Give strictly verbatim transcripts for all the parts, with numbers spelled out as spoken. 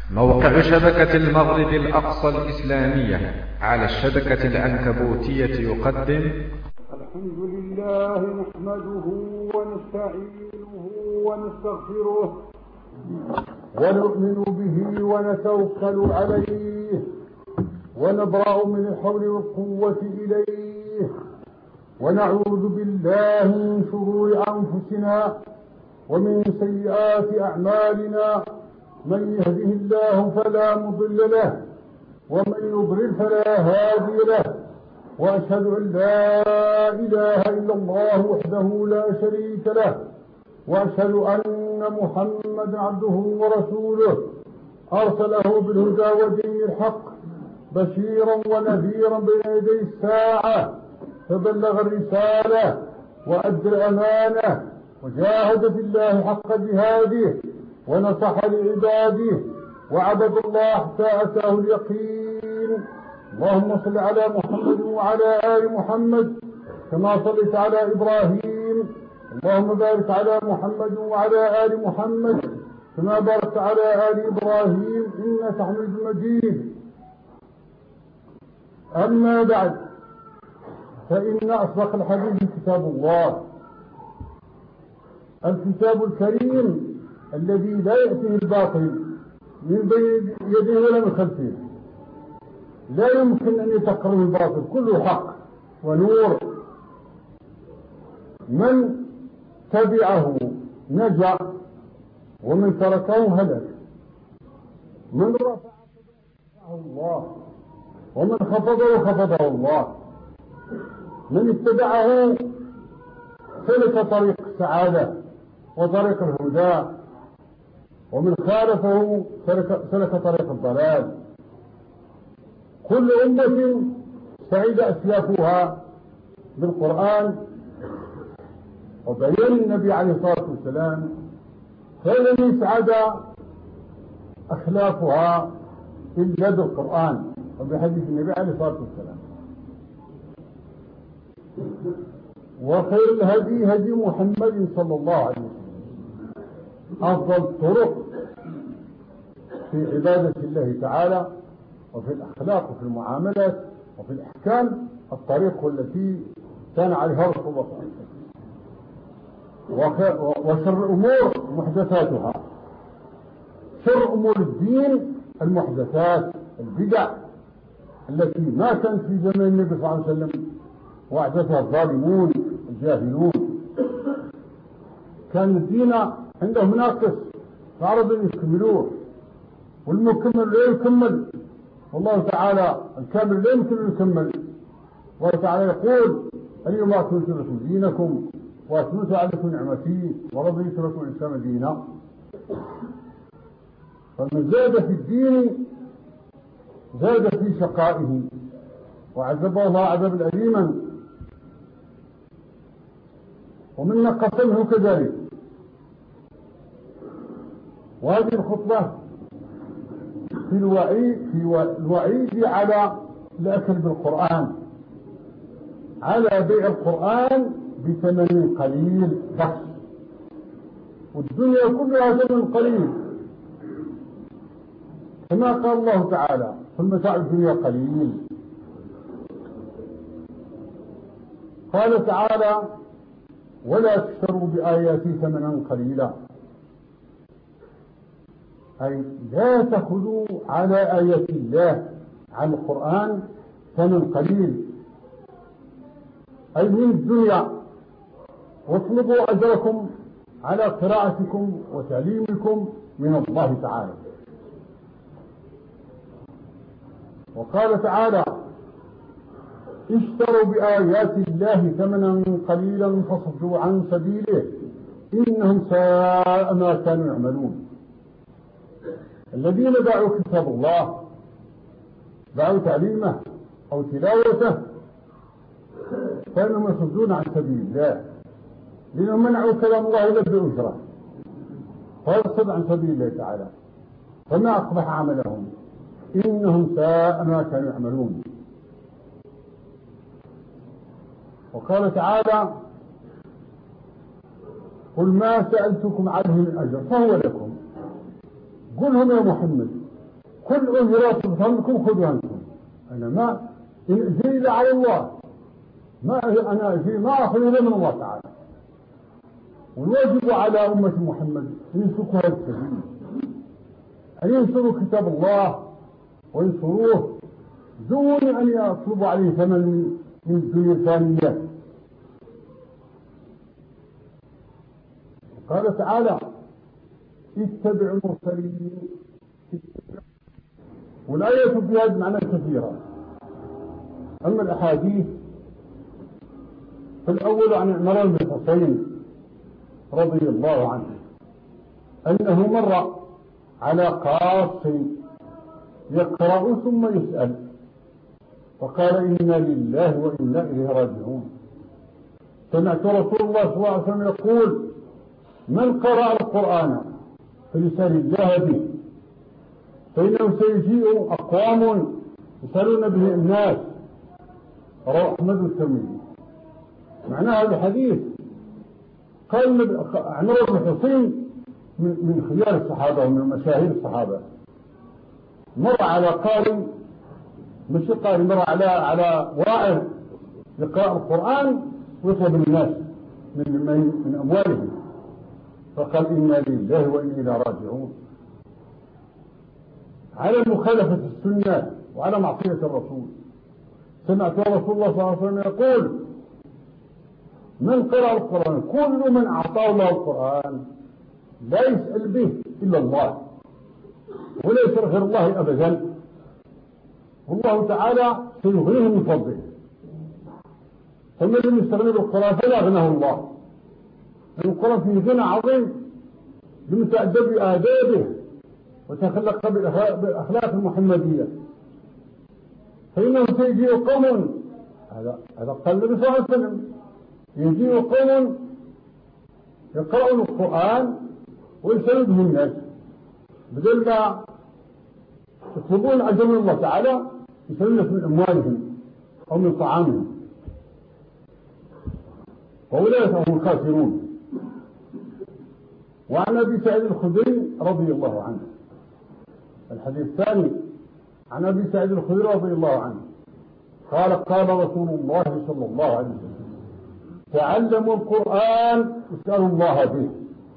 موقع شبكة المغرب الأقصى الإسلامية على الشبكة العنكبوتية يقدم. الحمد لله نحمده ونستعينه ونستغفره ونؤمن به ونتوكل عليه ونبرأ من الحول والقوة إليه ونعوذ بالله من شرور أنفسنا ومن سيئات أعمالنا. من يهده الله فلا مضل له ومن يضلل فلا هادي له، وأشهد أن لا إله إلا الله وحده لا شريك له، وأشهد أن محمدا عبده ورسوله أرسله بالهدى ودين الحق بشيرا ونذيرا بين يدي الساعة، فبلغ الرسالة وأدى الأمانة وجاهد في الله حق جهاده ونصح لعباده وعبد الله حتى أتاه اليقين. اللهم صل على محمد وعلى آل محمد كما صليت على إبراهيم. اللهم بارك على محمد وعلى آل محمد كما باركت على آل إبراهيم إنك حميد مجيد. أما بعد، فإن أصدق الحديث كتاب الله، الكتاب الكريم الذي لا يأتيه الباطل من بين يديه ولا من خلفه، لا يمكن أن يتقرب الباطل، كله حق ونور. من تبعه نجا ومن تركه هلك. من رفعه الله ومن خفضه خفضه الله. من اتبعه سلك طريق السعادة وطريق الهدى، ومن خالفه سلك, سلك طريق الضلال. كل أمة سعيد أسلافها بالقرآن، وبين النبي عليه الصلاة والسلام فلن يسعد أخلافها إلا بالقرآن وبحديث النبي عليه الصلاة والسلام. وخير الهدي هدي محمد صلى الله عليه وسلم. أفضل الطرق في عبادة الله تعالى وفي الأخلاق وفي المعاملات وفي الأحكام الطريق التي كان عليها رسول الله صلى الله عليه وسلم. وشر الأمور محدثاتها. شر أمور الدين المحدثات البدع التي ما كانت في زمن النبي صلى الله عليه وسلم وأحدثها الظالمون الجاهلون. كان الدين عندهم ناقص فعرضوا أن يكملوه، والمكمل لا يكمل، والله تعالى الكامل لا يمكن أن يكمل. الله تعالى يقول: اليوم أكملت لكم دينكم وأتممت عليكم نعمتي ورضيت لكم الإسلام دينا. فمن زاد في الدين زاد في شقائه وعذبه الله عذابا أليما، ومن نقص منه كذلك. وهذه الخطبة في الوعيد في الوعيد على الأكل بالقرآن، على بيع القرآن بثمن قليل بس، والدنيا كلها ثمن قليل، كما قال الله تعالى: قل متاع الدنيا قليل. قال تعالى: ولا تشتروا بآياتي ثمنا قليلا، أي لا تأخذوا على آيات الله، على القرآن، ثمن قليل، أي من الدنيا، واطلبوا أجركم على قراءتكم وتعليمكم من الله تعالى. وقال تعالى: اشتروا بآيات الله ثمنا قليلا فصدوا عن سبيله إنهم ساء ما كانوا يعملون. الذين باعوا كتاب الله، باعوا تعليمه أو تلاوته، فإنهم يصدون عن سبيل الله، لأنهم منعوا كلام الله إلا بأجرة، فيصد عن سبيل الله تعالى. فما أقبح عملهم، إنهم ساء ما كانوا يعملون. وقال تعالى: قل ما سألتكم عنه من أجر فهو لكم. قلهم يا محمد كل أجرات بفضلكم خذوا أنتم. أنا ما إن أجري إلا على الله، ما أنا أجري ما أخذ إلا من الله تعالى. والواجب على أمة محمد أن يسلكوا هذا السبيل، أن ينصروا كتاب الله وينصروه دون أن يطلبوا عليه ثمن من الدنيا الثانية. قال تعالى اتبعوا المرسلين. والآية في هذا معنى كثيرة. أما الأحاديث فالأول عن عمران بن حسين رضي الله عنه أنه مر على قاص يقرأ ثم يسأل فقال إنا لله وإنا إليه راجعون. سمعت رسول الله صلى الله عليه وسلم يقول من قرأ القرآن فلسان الله به فإنه سيجيء أقوام يسألون به الناس. رواه أحمد الترمذي. معنى هذا الحديث قال عمرو بن حسين من خيار الصحابة ومن مشاهير الصحابة مر على قارئ مش قارئ مر على على واعظ يقرأ القرآن ويطلب الناس من من أموالهم فقال إنا لله وإنا إليه راجعون. على مخالفة السنة وعلى معصية الرسول. سمعت رسول الله صلى الله عليه وسلم يقول من قرأ القرآن كل من أعطاه الله القرآن لا يسأل به إلا الله ولا يسأل غير الله أبدا، والله تعالى سيغنيه من فضله. فمن لم يستغني بالقرآن فلا غناه الله. القرآن فيه غنى عظيم لمتأدب بآدابه وتخلق بالأخلاق المحمدية. فإنه سيجيء قوم هذا هذا قال النبي صلى الله عليه وسلم يجيء قوم يقرأون القرآن ويسألون به الناس بدل ما يطلبون أجر من الله تعالى يسألون من أموالهم أو من طعامهم، وأولئك هم الخاسرون. وعن أبي سعيد الخدري رضي الله عنه الحديث الثاني عن أبي سعيد الخدري رضي الله عنه قال قال رسول الله صلى الله عليه وسلم تعلموا القرآن واسألوا الله به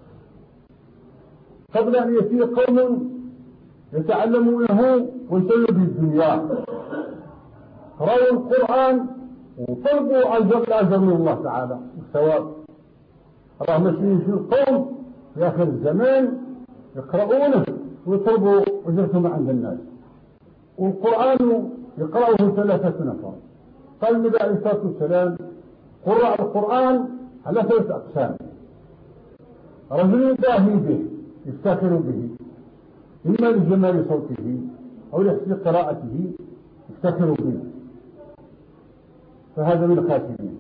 قبل أن يأتي قوم يتعلمونه ويسألوا به الدنيا. قرأوا القرآن وطلبوا أجر من الله تعالى والثواب. الله ماشيين في القوم في آخر الزمان يقرؤونه ويطلبوا أجرتهم عند الناس. والقرآن يقرأه ثلاثة نفر. قال النبي عليه الصلاة والسلام قرأ القرآن على ثلاثة أقسام: رجل باهي به يفتخر به إما لجمال صوته أو لحسن قراءته يفتخر به فهذا من الخاسرين،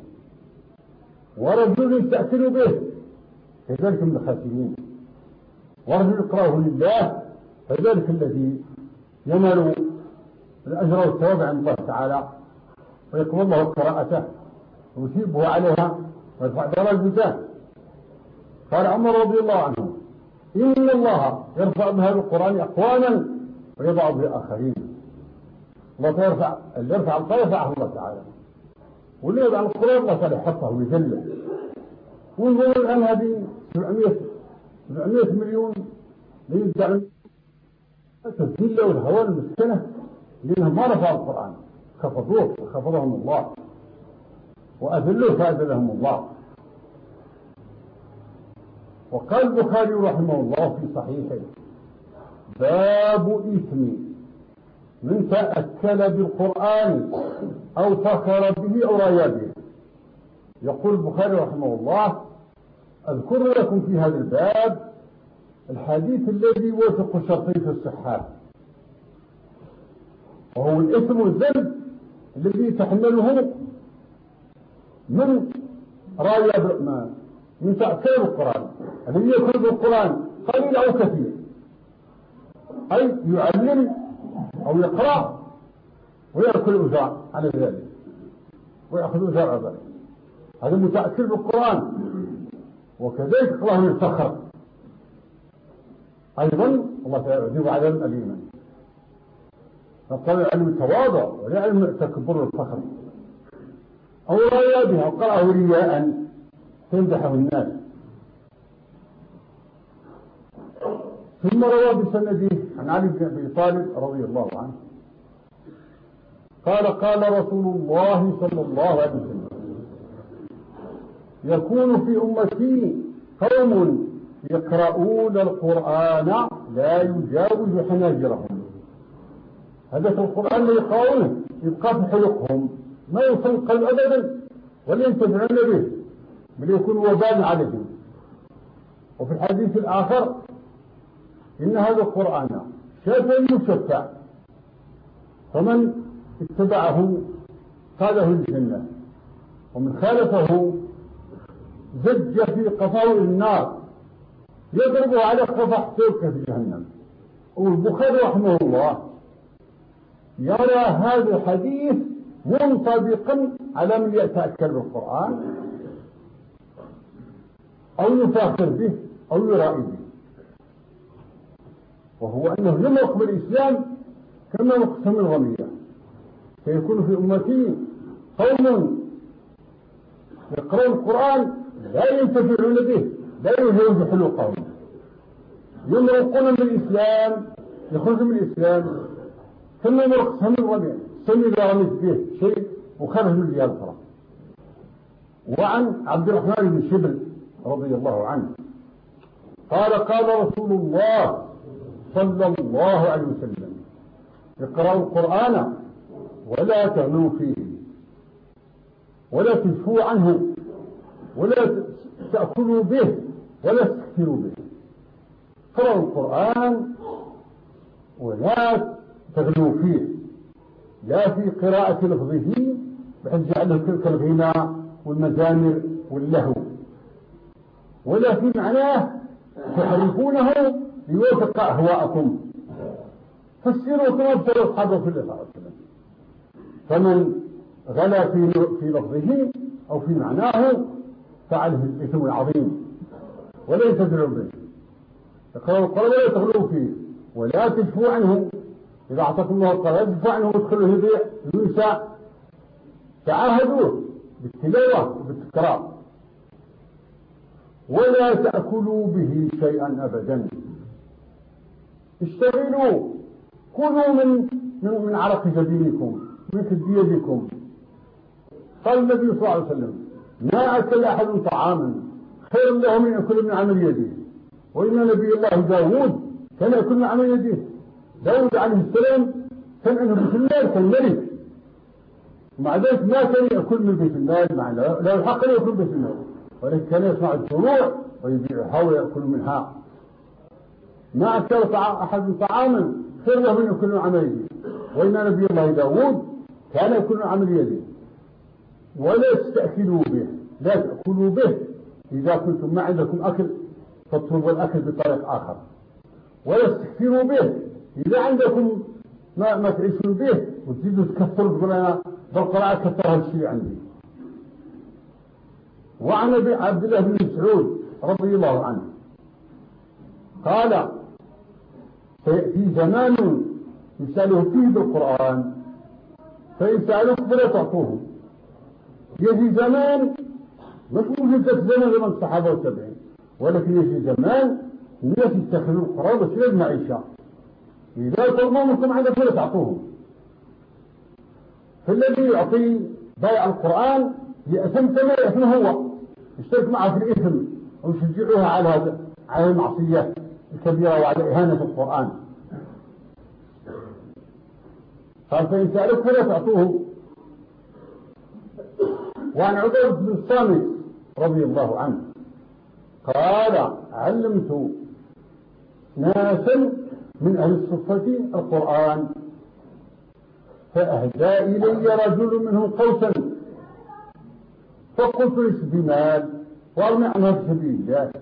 ورجل يستأثر به كذلك من الخاسرين، ورجل يقرأه لله فذلك الذي ينال الأجر والثواب عند الله تعالى ويقبل الله قراءته ويثيبه عليها ويرفع درجته. قال عمر رضي الله عنه إن الله يرفع بهذا القرآن أقواما ويضع به آخرين. الله يرفع اللي يرفع القرآن يرفعه الله تعالى، واللي يضع القرآن الله تعالى يحطه ويذله. ونقول الآن هذه سبعمائة مليون ليدعوا الذلة والهوان المسكنة لأنهم ما رفعوا القرآن، خفضوه وخفضهم الله وأذلوه فأذلهم الله. وقال البخاري رحمه الله في صحيحه باب إثم من تأكل بالقرآن أو فخر به أو رايا به. يقول البخاري رحمه الله أذكر لكم في هذا الباب الحديث الذي وثق شرطين في الصحة، وهو الإثم والذنب الذي تحمله من رايا من تأكل القرآن، الذي يأكل بالقرآن قليل أو كثير، أي يعلم أو يقرأ ويأكل أجار على ذلك ويأخذ أجار على ذلك، هذا متأكل بالقرآن. وكذلك الله الفخر أيضا الله تعالى يعذب عذابا أليما. فطلب العلم التواضع ولا علم التكبر والفخر، أو رأي بها وقرأه رياء تمدحه الناس. ثم روى بسنده عن علي بن أبي طالب رضي الله عنه قال قال رسول الله صلى الله عليه وسلم: يكون في أمتي قوم يقرؤون القرآن لا يجاوز حناجرهم. هذا في القرآن لا يقرؤونه، يبقى في حلقهم، ما يوصل القلب أبدا ولا ينتفعون به، بل يكون وبال عليهم. وفي الحديث الآخر: إن هذا القرآن شافع مشفع، فمن اتبعه قاده الجنة، ومن خالفه زج في قفاه النار يضربه على قفح سلكه في جهنم. والبخاري رحمه الله يرى هذا الحديث منطبقا على من يتأكل بالقرآن أو يفاخر به أو يرائي به، وهو أنه لم يقبل الإسلام كما مقسم الغمية. سيكون في أمتي قوم يقرأون القرآن لا ينتفعون به، لا يجوز حلقهم، يمرقون من الإسلام، يخرجون من الإسلام كما يمرق سهم الغمية، سهم إذا رميت به شيء وخرج من الجهة الأخرى. وعن عبد الرحمن بن شبل رضي الله عنه قال قال رسول الله صلى الله عليه وسلم: اقرأوا القرآن ولا تغلوا فيه ولا تشفوا عنه ولا تأكلوا به ولا تكثروا به. اقرأوا القرآن ولا تغلوا فيه، لا في قراءة لفظه بحيث جعله تلك الغناء والمزامر واللهو، ولا في معناه تحرفونه ليوافق أهواءكم. فسروا كما ابتلوا أصحابه في الله صلى الله عليه وسلم. فمن غلا في في لفظه أو في معناه فعله الإثم العظيم ولا ينتظروا به. اقرأوا القرآن ولا تغلوا فيه ولا تشفوا عنه. إذا أعطاكم الله القرآن تشفوا عنه وادخلوا يضيع ينسى. تعاهدوه بالتلاوة وبالتكرار. ولا تأكلوا به شيئا أبدا. اشتغلوا، كلوا من من, من عرق جبينكم، من كد يدكم. قال النبي صلى الله عليه وسلم: ما أكل أحد طعاما خير له من يأكل من عمل يده. وإن نبي الله داود كان يأكل من عمل يده. داود عليه السلام كان عنده بيت المال، كان ملك، مع ذلك ما كان يأكل من بيت المال، مع لا الحق لا يأكل بيت المال، ولكن كان يصنع الزروع ويبيعها ويأكل منها. ما أكل أحد طعاما خير له من يأكل من عمل يده. وإن نبي الله داود كان يأكل من عمل يده. ولا تستأكلوا به، لا تأكلوا به. إذا كنتم ما عندكم أكل فاطلبوا الأكل بطريق آخر. ولا تستكثروا به، إذا عندكم ما, ما تعيشون به وتزيدوا تكثروا تقول أنا بالقراءة كثرها الشيء عندي. وعن عبد الله بن مسعود رضي الله عنه قال: سيأتي زمان يسأله فيه بالقرآن فإن سألوك فلا تعطوه. يجي زمان مش موجود زمان زمان الصحابة والتابعين، ولكن يجي زمان الناس يتخذون القرآن وسيلة المعيشة. إذا طلبوا منكم عندك فلا تعطوهم. فالذي يعطي بيع القرآن يأثم كما يأثم هو، يشترك معه في الإثم أو يشجعوها على هذا على المعصية الكبيرة وعلى إهانة القرآن. قال: فإن سألوك فلا تعطوه. وعن عبيد بن الصامت رضي الله عنه قال: علمت ناسا من أهل الصفة القرآن فأهدى إلي رجل منهم قوسا فقلت: ليس بمال وارمي عنها في سبيل الله،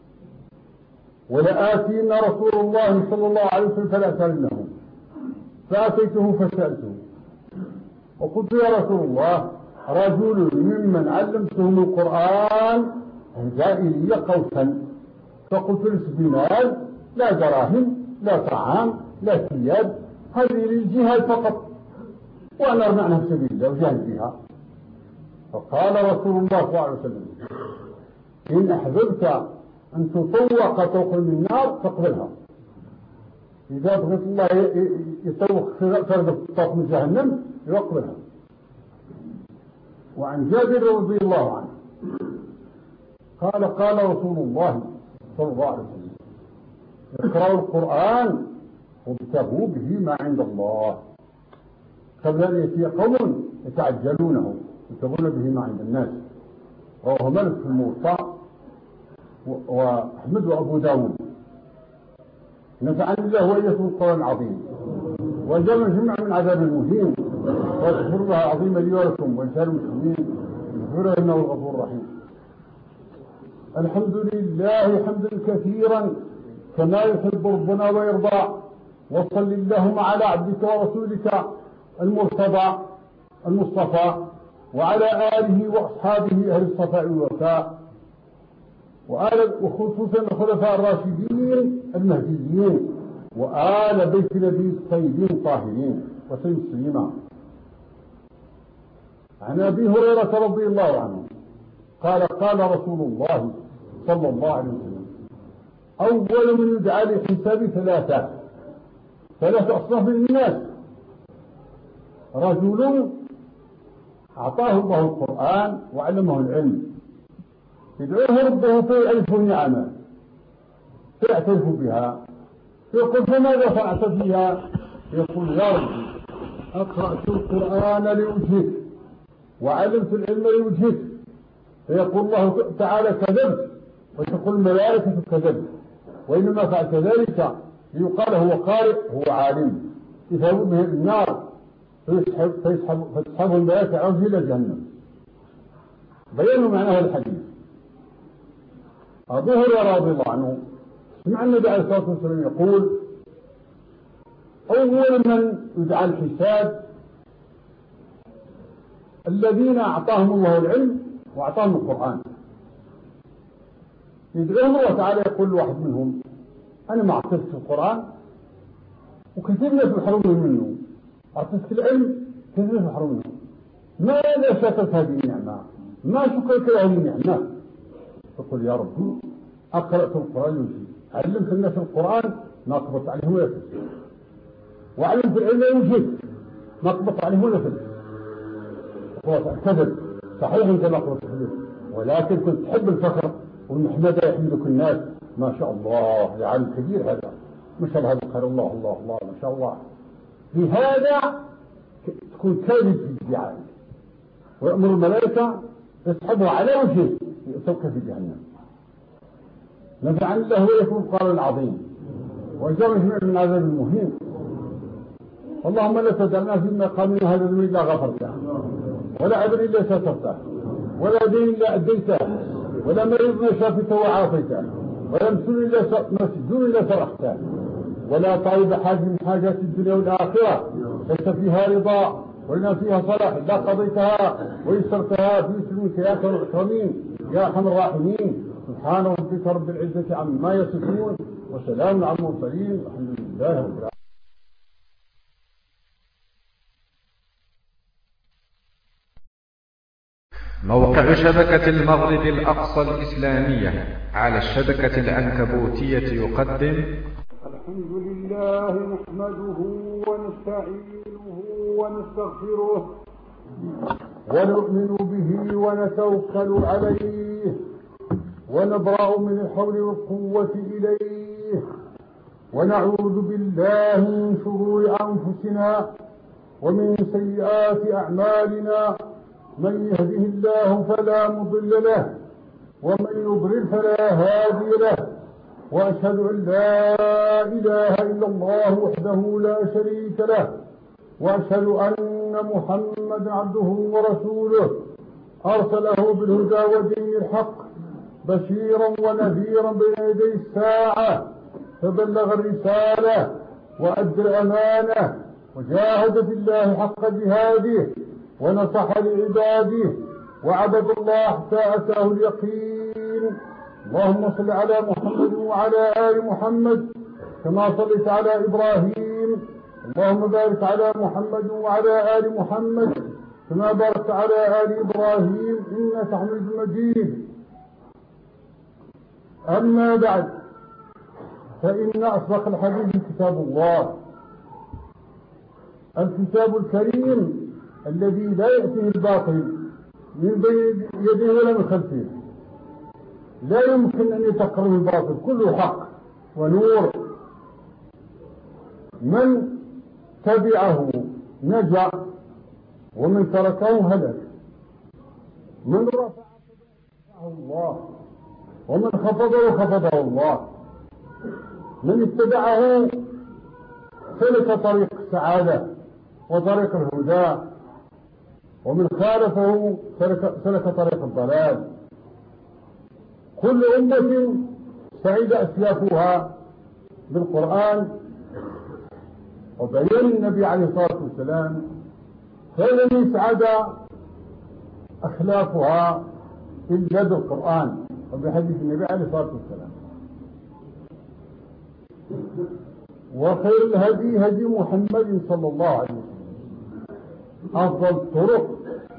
ولآتين رسول الله صلى الله عليه وسلم فلا أسألنه. فأتيته فسألته وقلت: يا رسول الله، رجل ممن علمتهم القرآن أهدى إلي قوسا. فقلت: ليس بمال، لا دراهم، لا طعام، لا ثياب، هذه للجهاد فقط، وأنا أرمعنها في سبيل الله وجاهد فيها. فقال رسول الله صلى الله عليه وسلم: إن أحببت أن تطوق طوق من النار فاقبلها. إذا بغيت الله يطوق فرد طوق من جهنم يقبلها. وعن جابر رضي الله عنه قال: قال رسول الله صلى الله عليه وسلم: اقرأوا القرآن وابتغوا به ما عند الله قبل أن يأتي قوم يتعجلونه يبتغون به ما عند الناس. رواه مالك في الموطأ وأحمد وأبو داود. نفعني الله وإياكم القرآن العظيم وجعلنا جميعا من عذاب المهين، واذكر الله العظيم لي ولكم ولسائر المسلمين اغفره إنه الغفور الرحيم. الحمد لله حمدا كثيرا كما يحب ربنا ويرضى، وصل اللهم على عبدك ورسولك المرتضى المصطفى وعلى آله وأصحابه أهل الصفاء والوفاء، وآل وخصوصا الخلفاء الراشدين المهديين وآل بيت نبي الطيبين الطاهرين وسلم تسليما. عن أبي هريرة رضي الله عنه قال: قال رسول الله صلى الله عليه وسلم: أول من يدعى لحساب ثلاثة ثلاثة أصناف من الناس: رجل أعطاه الله القرآن وعلمه العلم يدعوه ربه فيعرف نعمه فيعترف بها، يقول: فماذا فعلت فيها؟ يقول: يا ربي أقرأت القرآن لوجهك وعلمت العلم لوجهك. فيقول الله تعالى: كذبت. وتقول الملائكة: كذبت. وإنما فعلت ذلك ليقال هو قارئ هو عالم، يذهب به النار فيسحب فيسحب فتسحبه الملائكة عنه إلى جهنم. بيانوا معنى هذا الحديث. أبو هريرة رضي الله عنه سمع النبي عليه الصلاة والسلام يقول: أول من يدعى الحساب الذين أعطاهم الله العلم وأعطاهم القرآن. يدعوهم الله تعالى يقول لواحد منهم: أنا ما أعطيتك القرآن وكثير ناس يحرمون منه، أعطيتك العلم كثير ناس يحرمون منه، ماذا شكرت هذه النعمة؟ ما شكرت هذه النعمة؟ تقول: يا ربي أقرأت القرآن يوجد، علمت الناس القرآن ما قبضت عليهم ولا فلس، وعلمت العلم يوجد ما قبضت عليهم ولا فلس. كذب صحيح أنت ما قبضت عليهم، ولكن كنت تحب الفخر والمحمدة يحمدك الناس. ما شاء الله يا عالم كبير هذا، ما شاء الله هذا خير، الله الله الله ما شاء الله. بهذا تكون كاذب في الدعاء، ويأمر الملائكة يسحبها على وجهه يؤتوك في جهنم. نفعنا الله ويكون القرآن العظيم وأجرنا جميعا من عذاب المهين. اللهم لا تدعنا في مقامنا هذا الذنب إلا غفرته، ولا عذر إلا سترته، ولا دين إلا أديته، ولا مريض إلا شافته وعافيته، ولا مسجون إلا مسجون إلا فرحته، ولا طالب حاجة من حاجات الدنيا والآخرة ليس فيها رضا ولنا فيها صلاح إلا قضيتها ويسرتها باسمك يا أكرم الأكرمين يا أرحم الراحمين. سبحان ربك رب العزة عما يصفون وسلام على المرسلين والحمد لله رب العالمين. موقع شبكة المغرب الأقصى الإسلامية على الشبكة العنكبوتية يقدم. الحمد لله نحمده ونستعينه ونستغفره ونؤمن به ونتوكل عليه ونبرأ من الحول والقوة إليه، ونعوذ بالله من شرور أنفسنا ومن سيئات أعمالنا. من يهده الله فلا مضل له ومن يضلل فلا هادي له، وأشهد أن لا إله إلا الله وحده لا شريك له، وأشهد أن محمدا عبده ورسوله أرسله بالهدى ودين الحق بشيرا ونذيرا بين يدي الساعة، فبلغ الرسالة وأدى الأمانة وجاهد في الله حق جهاده ونصح لعباده وعبد الله حتى أتاه اليقين. اللهم صل على محمد وعلى آل محمد كما صليت على إبراهيم اللهم بارك على محمد وعلى آل محمد كما باركت على آل إبراهيم إنك حميد مجيد. أما بعد، فإن أصدق الحديث كتاب الله، الكتاب الكريم الذي لا يأتيه الباطل من بين يديه ولا من خلفه، لا يمكن أن يتقرب الباطل، كله حق ونور. من تبعه نجا ومن تركه هلك، من رفعه الله ومن خفضه خفضه الله، من اتبعه سلك طريق السعادة وطريق الهدى، ومن خالفه سلك, سلك طريق الضلال. كل أمة سعيد أسلافها بالقرآن وبيان النبي عليه الصلاة والسلام، فلن يسعد أخلافها إلا بالقرآن وبحديث النبي عليه الصلاة والسلام. وخير الهدي هدي محمد صلى الله عليه وسلم. أفضل الطرق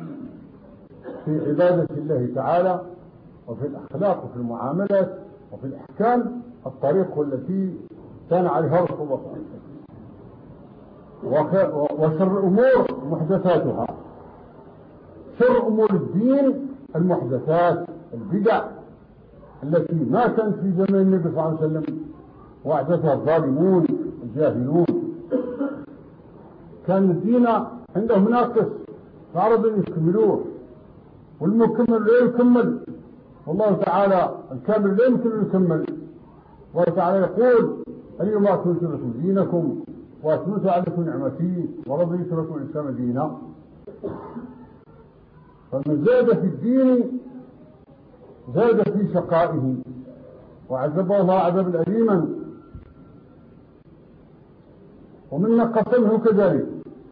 في عبادة الله تعالى وفي الأخلاق وفي المعاملات وفي الأحكام الطريق التي كان عليها رسول الله صلى الله عليه وسلم. وشر الأمور محدثاتها، شر أمور الدين المحدثات البدع التي ما كانت في زمان النبي صلى الله عليه وسلم وأحدثها الظالمون الجاهلون. كان الدين عندهم ناقص فأرادوا أن يكملوه، والمكمل لا يكمل، والله تعالى الكامل لا يمكن أن يكمل. والله تعالى يقول: اليوم أكملت لكم دينكم وأتممت عليكم نعمتي ورضيت لكم الإسلام دينا. فمن زاد في الدين زاد في شقائه وعذبه الله عذابا أليما، ومن نقص منه كذلك.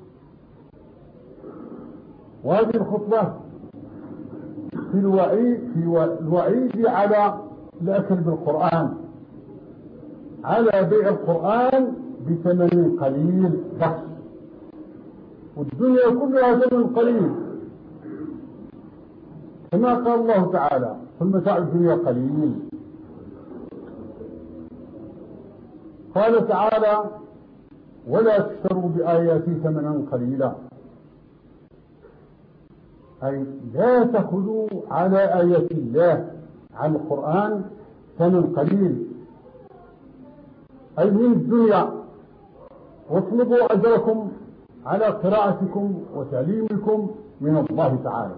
وهذه الخطبة في الوعيد, في الوعيد على الأكل بالقرآن، على بيع القرآن بثمن قليل بس، والدنيا كلها ثمن قليل، كما قال الله تعالى: فالمتاع الدنيا قليل. قال تعالى: ولا تشتروا بآياتي ثمنا قليلا، أي لا تأخذوا على آيات الله، على القرآن، ثمن قليل، أي من الدنيا، واطلبوا أجركم على قراءتكم وتعليمكم من الله تعالى.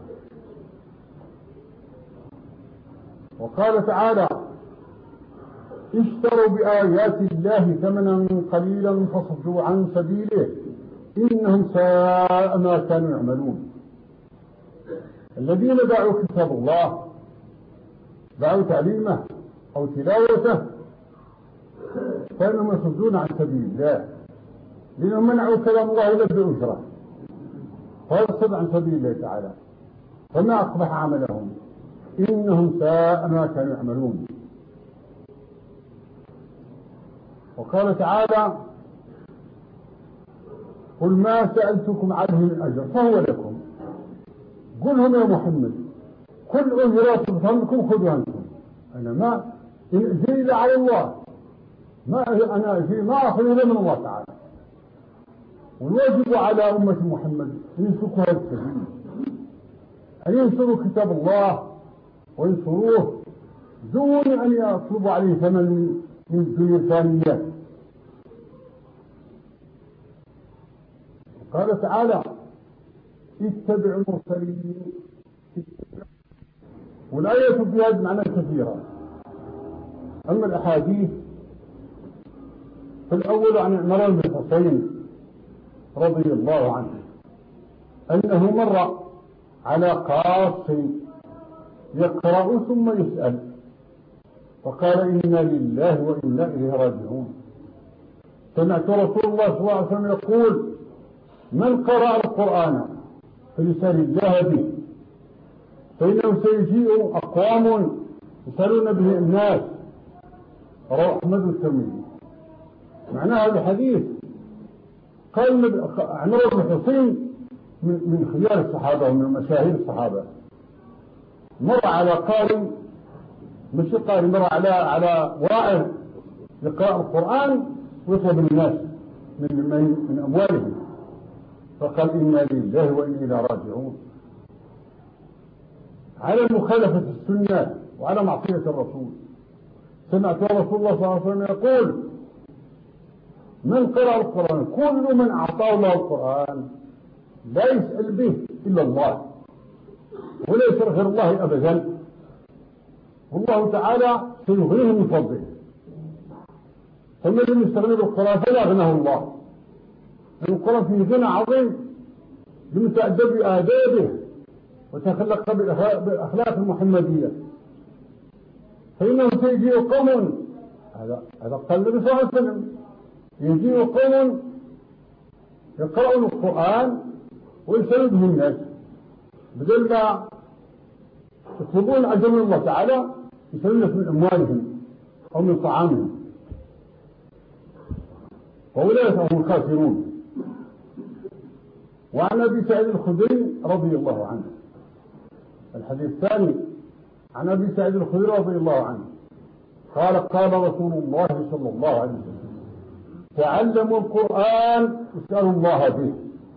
وقال تعالى: اشتروا بآيات الله ثمنا قليلا فصدوا عن سبيله إنهم ساء ما كانوا يعملون. الذين باعوا كتاب الله، باعوا تعليمه أو تلاوته، فإنهم يصدون عن سبيل الله، لأنهم منعوا كلام الله إلا بأجرة، فيصد عن سبيل الله تعالى، فما أقبح عملهم، إنهم ساء ما كانوا يعملون. وقال تعالى: قل ما سألتكم عنه من أجر فهو لكم. قل لهم يا محمد: كل أجرات بفضلكم خذوا أنتم، أنا ما إن أجري إلا على الله، ما أنا أجري ما أخذ إلا من الله تعالى. والواجب على أمة محمد أن يسلكوا هذا السبيل، أن ينصروا كتاب الله وينصروه دون أن يطلبوا عليه ثمن من الدنيا الثانية. قال تعالى: اتبعوا المرسلين. والآية في هذا معنى كثيرة. أما الأحاديث فالأول عن عمران بن حسين رضي الله عنه أنه مر على قاص يقرأ ثم يسأل، فقال: إنا لله وإنا إليه راجعون. سمعت رسول الله صلى الله عليه وسلم يقول: من قرأ القرآن فلسان الله به، فإنه سيجيء أقوام يسألون به الناس. رواه أحمد والترمذي. معنى هذا الحديث قال عمرو بن حصين من من خيار الصحابة ومن مشاهير الصحابة، مر على قارئ، مش قارئ، مر على على واعظ يقرأ القرآن ويطلب الناس من من أموالهم، فقال إنا لله وإنا إليه راجعون، على مخالفة السنة وعلى معصية الرسول. سمعت رسول الله صلى الله عليه وسلم يقول: من قرأ القرآن، كل من أعطاه الله القرآن لا يسأل به إلا الله ولا يسأل غير الله أبدا، والله تعالى سيغنيه من فضله. فمن لم يستغني بالقرآن فلا غناه الله، لأن القرآن فيه غنى عظيم لمتأدب بآدابه وتخلق بالأخلاق المحمدية. فإنه سيجي قوم، هذا هذا قال النبي صلى الله عليه وسلم، يجي قوم يقرؤون القرآن ويسألون به الناس، بدل ما يطلبون أجر من الله تعالى يسألون من أموالهم أو من طعامهم، وأولئك هم الخاسرون. وعن أبي سعيد الخدري رضي الله عنه، الحديث الثاني عن أبي سعيد الخدري رضي الله عنه قال: قال رسول الله صلى الله عليه وسلم: تعلموا القرآن واسألوا الله به.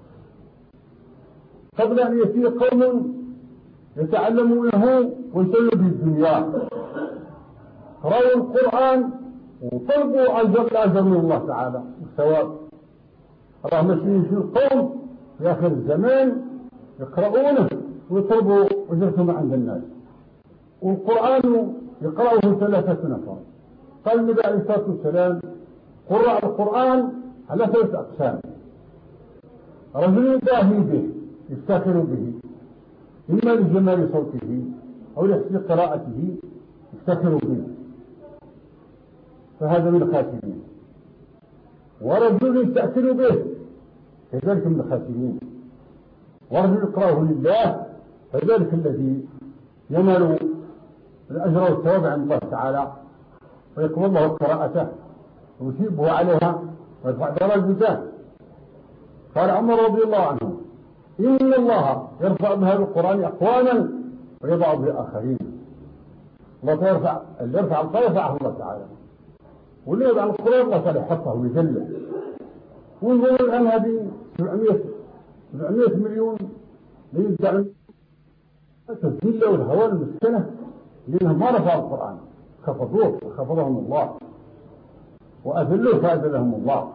قبل أن يأتي قوم يتعلمونه ويسألوا به الدنيا، قرأوا القرآن وطلبوا أجر من الله تعالى والثواب. الله ماشيين في القوم في آخر الزمان يقرؤونه ويطلبوا أجرتهم عند الناس، والقرآن يقرأه ثلاثة نفر. قال النبي عليه الصلاة والسلام: قرأ القرآن على ثلاثة أقسام: رجل باهي به يفتخر به، إما لجمال صوته أو لحسن قراءته يفتخر به، فهذا من الخاسرين. ورجل يستأثر به، كذلك من الخاسرين. ورجل يقرأه لله، فذلك الذي ينال الأجر والثواب عند الله تعالى، ويقبل الله قراءته ويثيبه عليها ويرفع درجته. قال عمر رضي الله عنه: إن الله يرفع بهذا القرآن أقواما ويضع به آخرين. الله يرفع، اللي يرفع القرآن يرفعه الله تعالى، واللي يضع القرآن الله تعالى يحطه ويذله. ونقول الآن هذه سبعمائة مليون ليدعوا الذلة والهوان المسكنة لأنهم ما رفعوا القرآن، خفضوه خفضهم الله وأذلوه فأذلهم الله.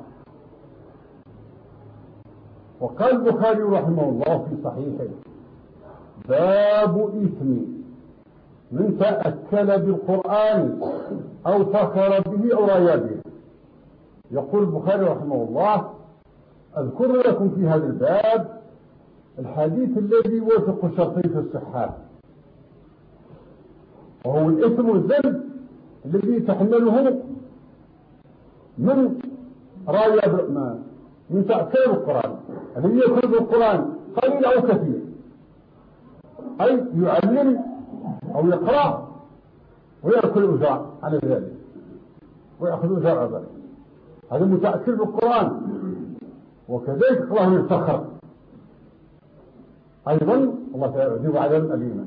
وقال البخاري رحمه الله في صحيحه: باب إثم من تأكل بالقرآن أو فخر به أو رايا به. يقول البخاري رحمه الله: أذكر لكم في هذا الباب الحديث الذي وثق شرطي في الصحة، وهو الإثم والذنب الذي تحمله من رايا من تأكل القرآن، الذي يأكل بالقرآن قليل أو كثير، أي يعلم أو يقرأ ويأكل أجر على ذلك ويأخذ أجر على ذلك، هذا متأكل بالقرآن. وكذلك الله يفتخر أيضا، الله يعذب عذابا أليما.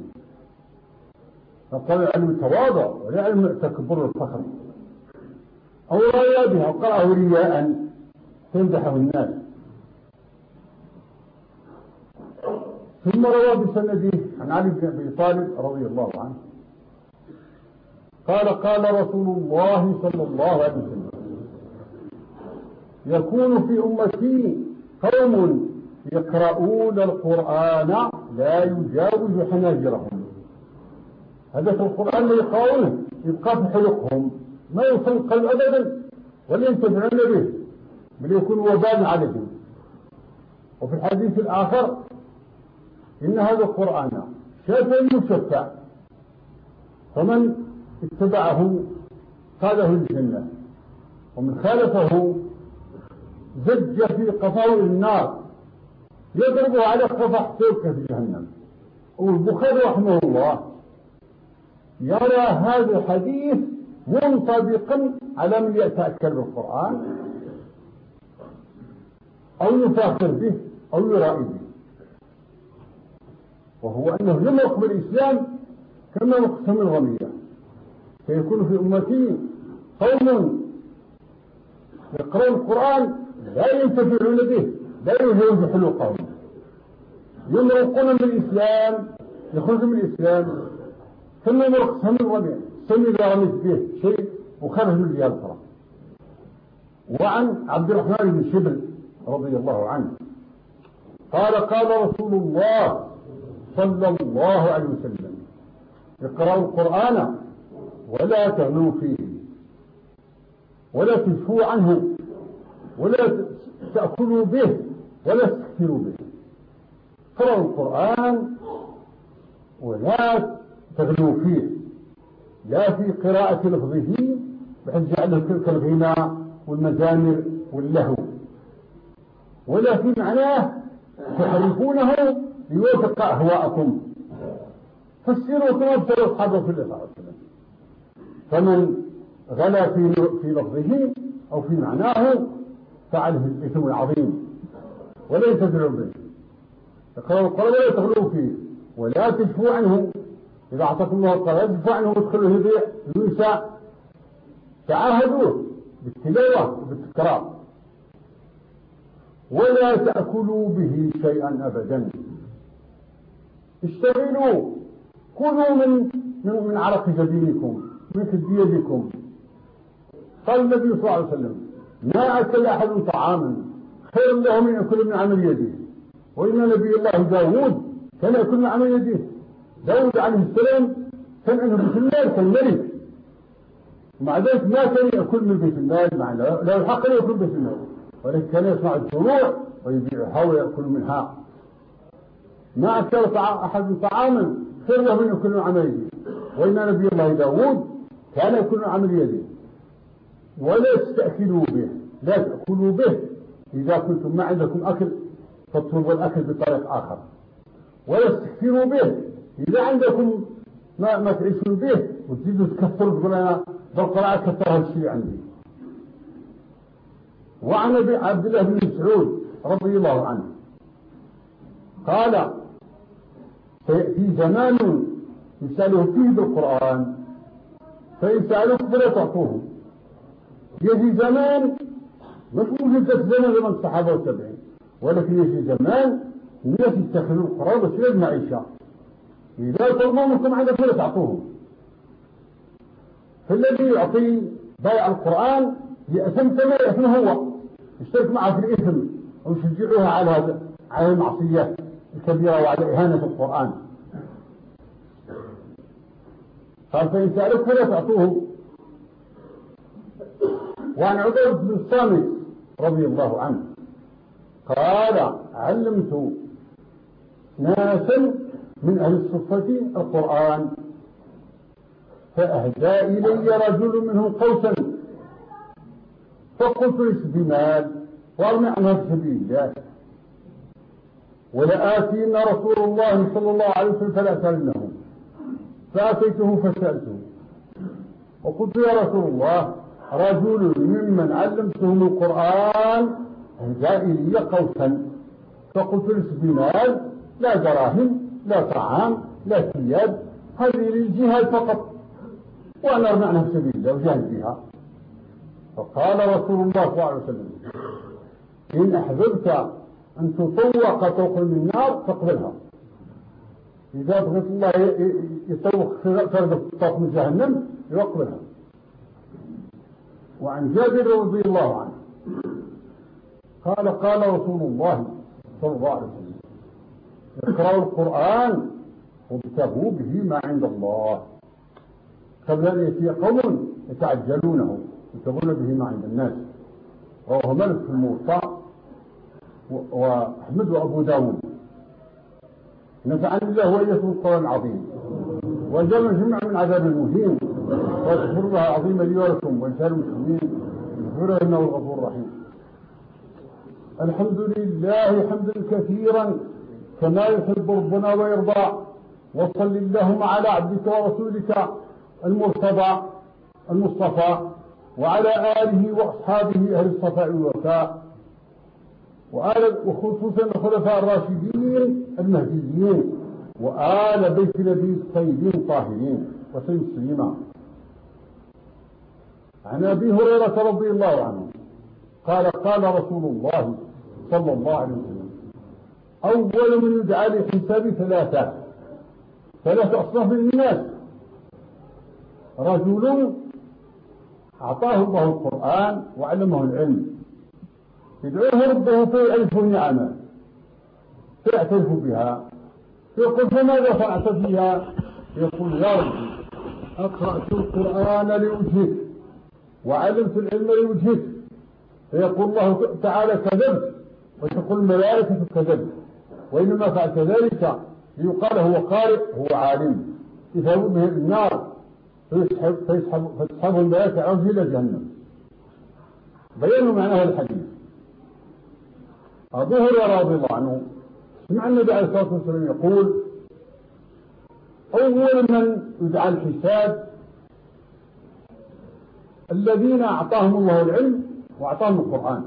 فقال العلم التواضع ولا علم التكبر والفخر. أو رايا بها وقرأه رياء تمدحه الناس. ثم روى بسنده عن علي بن أبي طالب رضي الله عنه قال: قال رسول الله صلى الله عليه وسلم: يكون في أمتي قوم يقرؤون القرآن لا يجاوز حناجرهم. هذا في القرآن لا يقرؤونه، يبقى في حلقهم، ما يوصل القلب أبدا ولا ينتفعون به، بل يكون وبال عليهم. وفي الحديث الآخر: إن هذا القرآن شافع مشفع، فمن اتبعه قاده الجنة، ومن خالفه زج في قفاه النار يضربه على قفح سلكه في جهنم. والبخاري رحمه الله يرى هذا الحديث منطبقا على من يتأكل بالقرآن أو يفاخر به أو يرائي به، وهو أنه لم يقبل الإسلام كما يقسم الغنية، فيكون في أمتي قوم يقرأون القرآن لا ينتفعون به، لا يجوز حلقهم، يمرقون من الإسلام، يخرجون من الإسلام ثم يمرق سهم الغنية، سهم إذا رميت به شيء وخرج من الجهة الأخرى. وعن عبد الرحمن بن شبل رضي الله عنه قال قال رسول الله صلى الله عليه وسلم: اقرأوا القرآن ولا تغلوا فيه ولا تجفوا عنه ولا تأكلوا به ولا تستكثروا به. اقرأوا القرآن ولا تغلوا فيه، لا في قراءة لفظه بحيث جعله كالغناء والمزامر واللهو، ولا في معناه تحرفونه ليوافق أهواءكم، فسروا كما ابتلوا أصحابه في الله صلى الله عليه وسلم. فمن غلا في في لفظه أو في معناه فعله الإثم العظيم ولا ينتفعوا به. اقرأوا القرآن ولا تغلوا فيه ولا تجفوا عنه، إذا أعطاكم الله القرآن تجفوا عنه وادخلوا يضيع ينسى، تعاهدوه بالتلاوة وبالتكرار. ولا تأكلوا به شيئا أبدا، اشتغلوا، كلوا من من, من عرق جبينكم، من كد يدكم. قال النبي صلى الله عليه وسلم: ما أكل أحد طعاما خير له من يأكل من عمل يده. وإن نبي الله داود كان يأكل من عمل يده. داود عليه السلام كان عنده بيت المال، كان ملك، ومع ذلك ما كان يأكل من بيت المال، مع لا الحق أن يأكل بيت المال، ولكن كان يصنع الزروع ويبيعها ويأكل منها. ما أكل أحد طعاما خير له من يأكل من عمل يده. وإن نبي الله داود كان يأكل من عمل يده. ولا تستأكلوا به، لا تأكلوا به إذا كنتم ما عندكم أكل فاطلبوا الأكل بطريق آخر. ولا تستكثروا به، إذا عندكم ما, ما تعيشون به وتزيدوا تكثروا تقول أنا بالقراءة كثر هالشيء عندي. وعن عبد الله بن مسعود رضي الله عنه قال: سيأتي زمان يسأله فيه بالقرآن فإن سألوك فلا تعطوه. يجي زمان مش موجود زمان زمان الصحابة والتابعين، ولكن يجي زمان الناس يتخذوا القرآن وسيلة المعيشة، إذا طلبوا منكم عندك فلا تعطوهم. فالذي يعطي بيع القرآن يأثم كما يأثم هو، يشترك معه في الإثم أو يشجعوها على على المعصية الكبيرة وعلى إهانة القرآن. قال: فإن سألك فلا تعطوه. وعن عبادة بن الصامت رضي الله عنه قال: علمت ناسا من أهل الصفة القرآن فأهدى إلي رجل منهم قوسا فقلت: ليس بمال وارمي عنها في سبيل الله، ولآتين رسول الله صلى الله عليه وسلم فلا سألنه، فأتيته فسألته وقلت: يا رسول الله، رجل ممن علمتهم القرآن أهدى إلي قوسا، فقلت: ليس بمال، لا دراهم، لا طعام، لا ثياب، هذه للجهاد فقط، وأنا أرمي عنها في سبيل الله وجاهد بها. فقال رسول الله صلى الله عليه وسلم: إن أحببت أن تطوق طوق من النار فاقبلها. إذا بغيت الله يطوق فرد طوق من جهنم يقبلها. وعن جابر رضي الله عنه قال: قال رسول الله صلى الله عليه وسلم: اقرأوا القرآن وابتغوا به ما عند الله قبل أن يأتي قوم يتعجلونه يبتغون به ما عند الناس. رواه مالك في الموطأ وأحمد وأبو داود. نفعني الله وإياكم القرآن العظيم وجعلنا جميعا من عذاب المهين، واغفر الله العظيم لي ولكم ولسائر المسلمين، اغفره إنه الغفور الرحيم. الحمد لله حمدا كثيرا كما يحب ربنا ويرضى، وصل اللهم على عبدك ورسولك المرتضى المصطفى وعلى آله وأصحابه أهل الصفاء والوفاء. وآل وخصوصا الخلفاء الراشدين المهديين وآل بيت نبي الطيبين الطاهرين وسلم تسليما. عن أبي هريرة رضي الله عنه قال قال رسول الله صلى الله عليه وسلم أول من يدعى لحساب ثلاثة ثلاثة أصناف من الناس: رجل أعطاه الله القرآن وعلمه العلم يدعوه ربه فيعرف نعمه فيعترف بها يقول فماذا فعلت فيها؟ يقول يا ربي أقرأت القرآن لوجهك وعلمت العلم لوجهك. فيقول الله تعالى كذبت، وتقول الملائكة كذبت، وإنما فعلت ذلك ليقال هو قارئ هو عالم. يذهبوا به النار فيسحب فيسحب فتسحبه الملائكة عوده إلى جهنم. بيانوا معنى هذا الحديث. أبو هريرة رضي الله عنه سمع النبي عليه الصلاة والسلام يقول أول من يدعى الحساب الذين أعطاهم الله العلم وأعطاهم القرآن.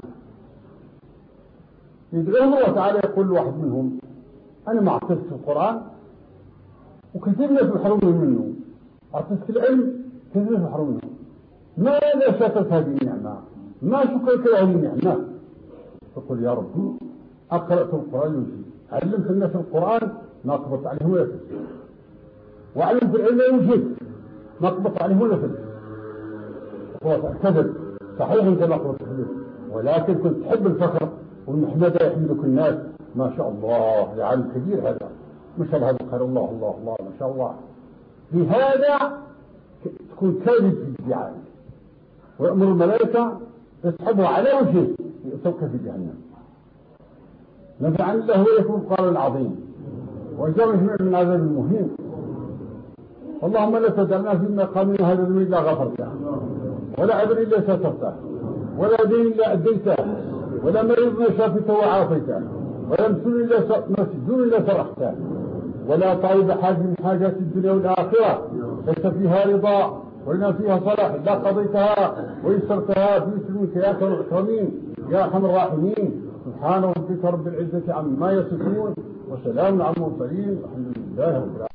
يدعوهم الله تعالى يقول لواحد منهم أنا ما أعطيتك القرآن وكثير ناس يحرمون منه، أعطيتك العلم كثير ناس يحرمون منه، ماذا شكرت هذه النعمة؟ ما شكرت هذه النعمة؟ تقول يا ربي أقرأت القرآن يوجد، علمت الناس القرآن ما قبضت عليهم ولا فلس، وعلمت العلم يوجد ما قبضت عليهم ولا فلس. كذب صحيح أنت ما قبضت عليهم، ولكن كنت تحب الفخر والمحمدة يحمدك الناس. ما شاء الله يا عالم كبير هذا، ما شاء الله هذا خير الله الله الله ما شاء الله. بهذا تكون كاذب في الدعاء ويأمر الملائكة يسحبه على وجهه يؤتوك في جهنم. نفعل الله ويكون القرآن العظيم وجمع من عذاب المهين. اللهم لا تدعنا في مقامنا هذا الذنب إلا غفرته، ولا عبر إلا سترته، ولا دين إلا أديته، ولا مريض إلا شافته وعافيته، ولا مسجون إلا مسجون إلا سرحته، ولا طالب حاجة من حاجات الدنيا والآخرة ليس فيها رضا ولنا فيها صلاح إلا قضيتها ويسرتها باسمك يا أكرم الأكرمين يا أرحم الراحمين. سبحان ربك رب العزة عما يصفون وسلام على المرسلين والحمد لله رب العالمين.